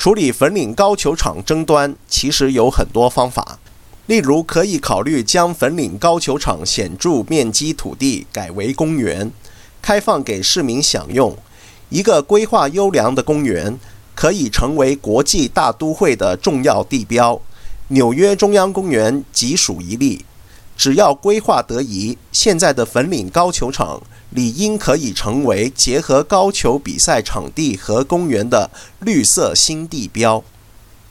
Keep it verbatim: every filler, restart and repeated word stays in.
处理粉岭高球场争端其实有很多方法，例如可以考虑将粉岭高球场显著面积土地改为公园，开放给市民享用。一个规划优良的公园可以成为国际大都会的重要地标，纽约中央公园即属一例。只要规划得宜，现在的粉岭高球场理应可以成为结合高球比赛场地和公园的绿色新地标。